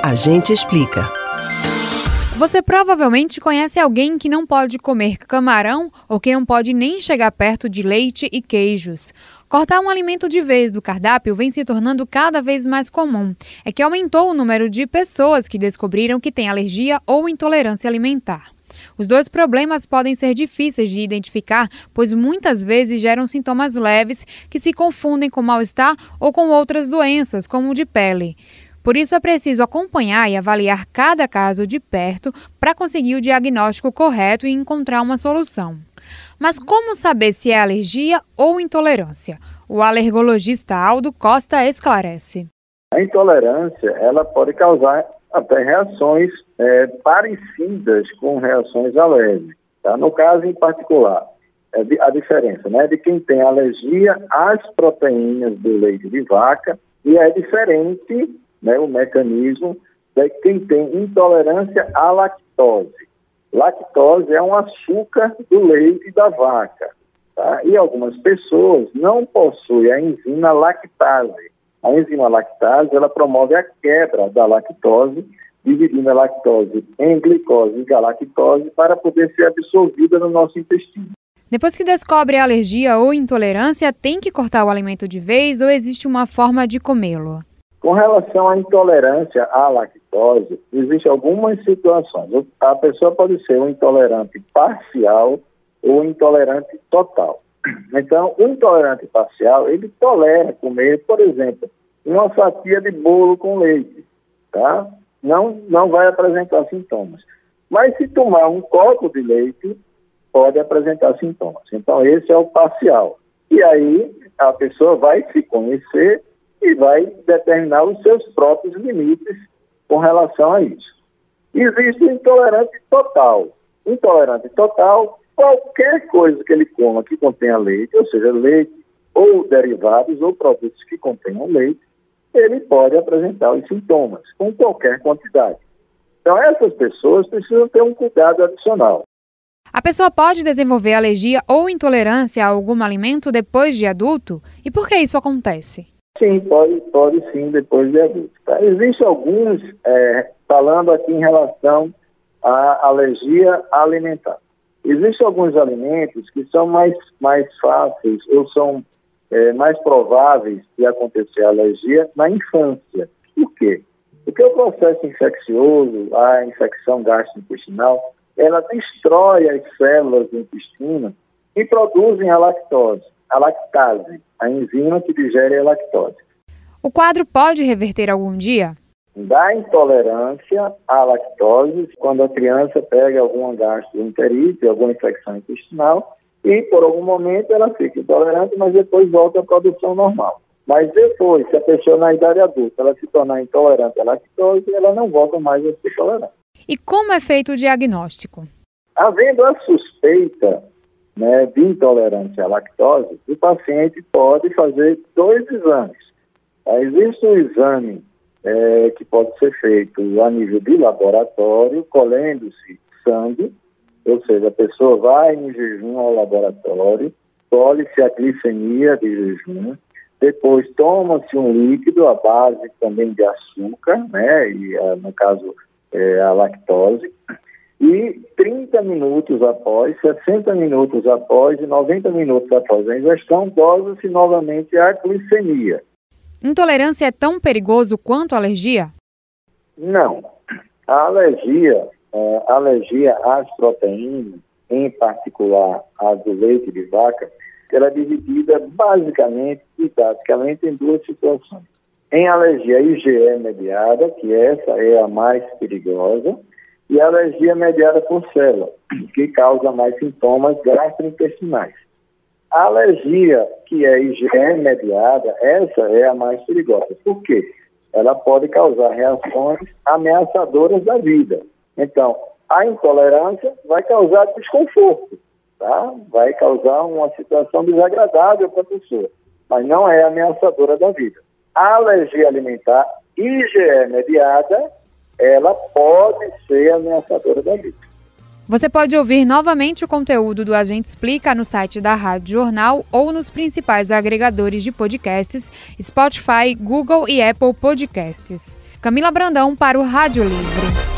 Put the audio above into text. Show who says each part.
Speaker 1: A gente explica.
Speaker 2: Você provavelmente conhece alguém que não pode comer camarão ou que não pode nem chegar perto de leite e queijos. Cortar um alimento de vez do cardápio vem se tornando cada vez mais comum. É que aumentou o número de pessoas que descobriram que têm alergia ou intolerância alimentar. Os dois problemas podem ser difíceis de identificar, pois muitas vezes geram sintomas leves que se confundem com mal-estar ou com outras doenças, como o de pele. Por isso é preciso acompanhar e avaliar cada caso de perto para conseguir o diagnóstico correto e encontrar uma solução. Mas como saber se é alergia ou intolerância? O alergologista Aldo Costa esclarece.
Speaker 3: A intolerância ela pode causar até reações parecidas com reações alérgicas. Tá? No caso em particular, a diferença de quem tem alergia às proteínas do leite de vaca e é diferente o mecanismo de quem tem intolerância à lactose. Lactose é um açúcar do leite da vaca. Tá? E algumas pessoas não possuem a enzima lactase. A enzima lactase ela promove a quebra da lactose, dividindo a lactose em glicose e galactose para poder ser absorvida no nosso intestino.
Speaker 2: Depois que descobre a alergia ou intolerância, tem que cortar o alimento de vez ou existe uma forma de comê-lo?
Speaker 3: Com relação à intolerância à lactose, existem algumas situações. A pessoa pode ser um intolerante parcial ou intolerante total. Então, o intolerante parcial, ele tolera comer, por exemplo, uma fatia de bolo com leite, tá? Não vai apresentar sintomas. Mas se tomar um copo de leite, pode apresentar sintomas. Então, esse é o parcial. E aí, a pessoa vai se conhecer e vai determinar os seus próprios limites com relação a isso. Existe o intolerante total. Intolerante total, qualquer coisa que ele coma que contenha leite, ou seja, leite ou derivados ou produtos que contenham leite, ele pode apresentar os sintomas com qualquer quantidade. Então, essas pessoas precisam ter um cuidado adicional.
Speaker 2: A pessoa pode desenvolver alergia ou intolerância a algum alimento depois de adulto? E por que isso acontece?
Speaker 3: Sim, pode sim, depois de adulto. Tá? Existem alguns, falando aqui em relação à alergia alimentar. Existem alguns alimentos que são mais fáceis ou são mais prováveis de acontecer a alergia na infância. Por quê? Porque o processo infeccioso, a infecção gastrointestinal, ela destrói as células do intestino e produzem a lactose. A lactase, a enzima que digere a lactose.
Speaker 2: O quadro pode reverter algum dia?
Speaker 3: Da intolerância à lactose, quando a criança pega alguma gastroenterite, alguma infecção intestinal, e por algum momento ela fica intolerante, mas depois volta à produção normal. Mas depois, se a pessoa na idade adulta ela se tornar intolerante à lactose, ela não volta mais a ser tolerante.
Speaker 2: E como é feito o diagnóstico?
Speaker 3: Havendo a suspeita de intolerância à lactose, o paciente pode fazer 2 exames. Existe um exame que pode ser feito a nível de laboratório, colhendo-se sangue, ou seja, a pessoa vai em jejum ao laboratório, colhe-se a glicemia de jejum, depois toma-se um líquido à base também de açúcar, e no caso a lactose, e 30 minutos após, 60 minutos após e 90 minutos após a ingestão, dosa-se novamente a glicemia.
Speaker 2: Intolerância é tão perigoso quanto a alergia?
Speaker 3: Não. A alergia às proteínas, em particular a do leite de vaca, ela é dividida basicamente, didaticamente, em 2 situações. Em alergia IgE mediada, que essa é a mais perigosa, e a alergia mediada por célula, que causa mais sintomas gastrointestinais. A alergia que é IgE mediada, essa é a mais perigosa. Por quê? Ela pode causar reações ameaçadoras da vida. Então, a intolerância vai causar desconforto, tá? Vai causar uma situação desagradável para a pessoa, mas não é ameaçadora da vida. A alergia alimentar IgE mediada, ela pode ser ameaçadora da vida.
Speaker 2: Você pode ouvir novamente o conteúdo do A Gente Explica no site da Rádio Jornal ou nos principais agregadores de podcasts, Spotify, Google e Apple Podcasts. Camila Brandão para o Rádio Livre.